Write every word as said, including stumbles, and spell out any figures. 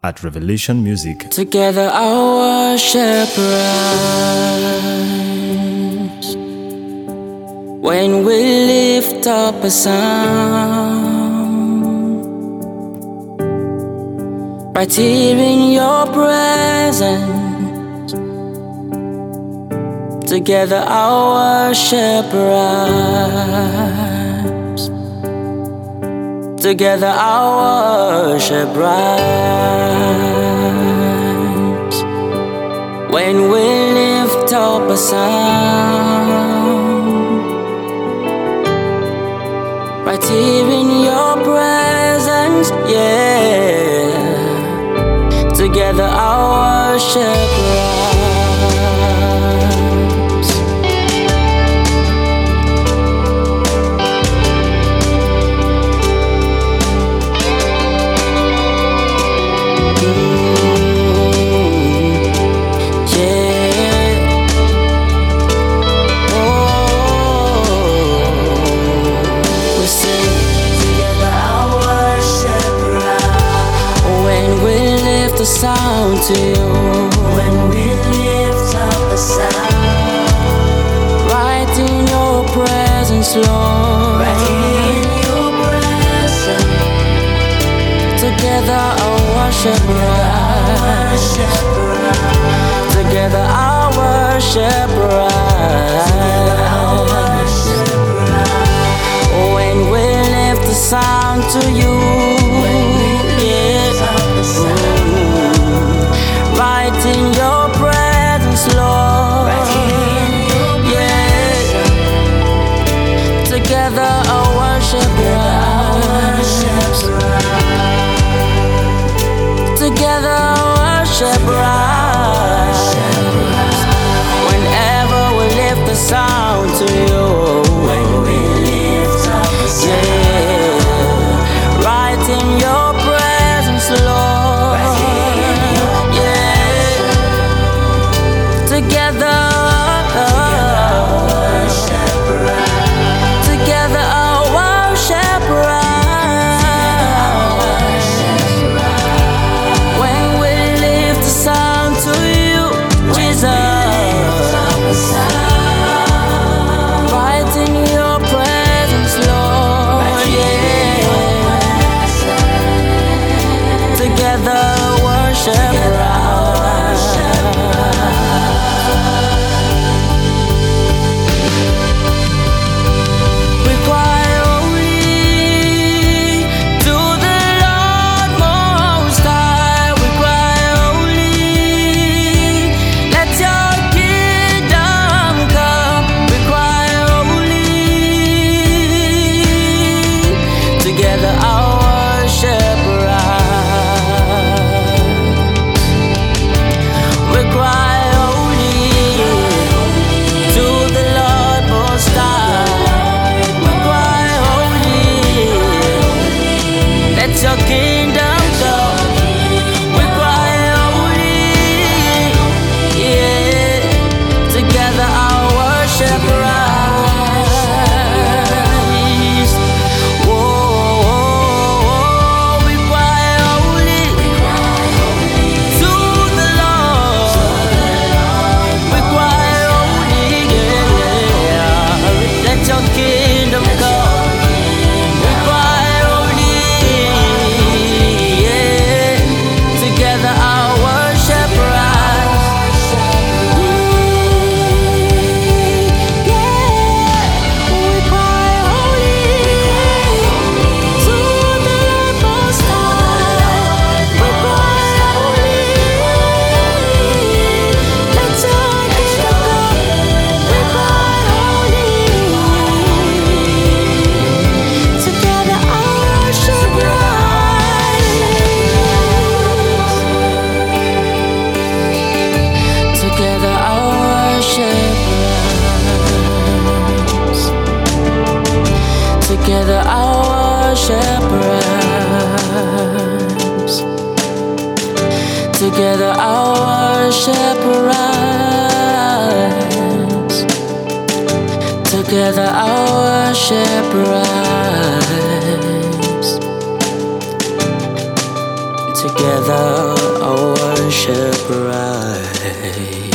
at Revelation Music. Together our worship rise when we lift up a sound right here in your presence. Together our worship rise. Together our worship rise when we lift up a sound right here in your presence, yeah. Together our worship rise. The sound to you when we lift up a sound right in your presence, Lord. Right in your presence. Together our worship rise. Together our worship rise. When we lift the sound to you, right in your presence, Lord. Right in your presence. Yeah. Together our worship rise. Together our worship rise. Whenever we lift the sound to you, when we lift up the sound, yeah. Right in your presence, Lord. right in your Together, together our worship rise. When we lift the sound to you, Jesus. Right in your presence, Lord, yeah. Together worship rise. Your kingdom come, we cry holy, yeah. Together our worship rise. Whoa, we cry holy to the Lord. We cry holy, yeah. Let your kingdom come. Together our worship rise. Together our worship rise. Together our worship rise. together, I worship right.